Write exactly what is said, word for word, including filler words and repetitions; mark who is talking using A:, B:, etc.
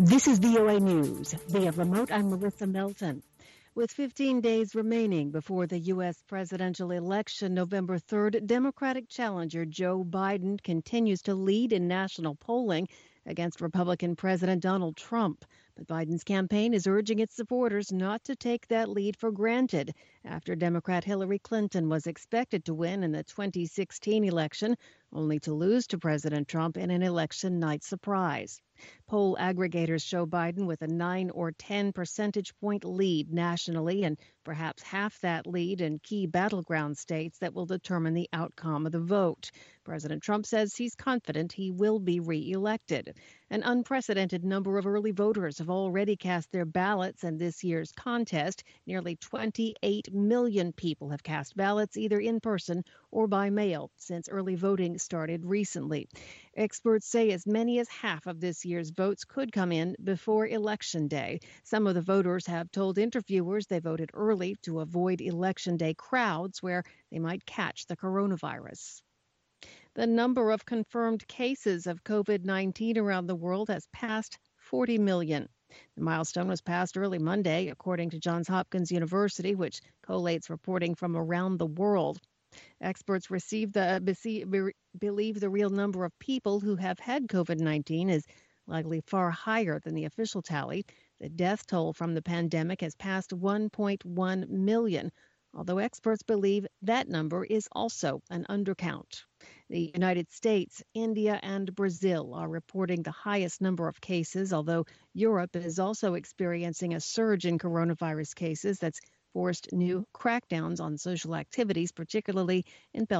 A: This is V O A News. Via remote, I'm Melissa Melton. With fifteen days remaining before the U S presidential election November third, Democratic challenger Joe Biden continues to lead in national polling against Republican President Donald Trump. But Biden's campaign is urging its supporters not to take that lead for granted after Democrat Hillary Clinton was expected to win in the twenty sixteen election, only to lose to President Trump in an election night surprise. Poll aggregators show Biden with a nine or ten percentage point lead nationally and perhaps half that lead in key battleground states that will determine the outcome of the vote. President Trump says he's confident he will be reelected. An unprecedented number of early voters have already cast their ballots in this year's contest. Nearly twenty-eight million people have cast ballots either in person or by mail since early voting started recently. Experts say as many as half of this year's votes could come in before Election Day. Some of the voters have told interviewers they voted early to avoid Election Day crowds where they might catch the coronavirus. The number of confirmed cases of COVID nineteen around the world has passed forty million. The milestone was passed early Monday, according to Johns Hopkins University, which collates reporting from around the world. Experts received the, believe the real number of people who have had COVID nineteen is likely far higher than the official tally. The death toll from the pandemic has passed one point one million, although experts believe that number is also an undercount. The United States, India, and Brazil are reporting the highest number of cases, although Europe is also experiencing a surge in coronavirus cases that's forced new crackdowns on social activities, particularly in Belgium.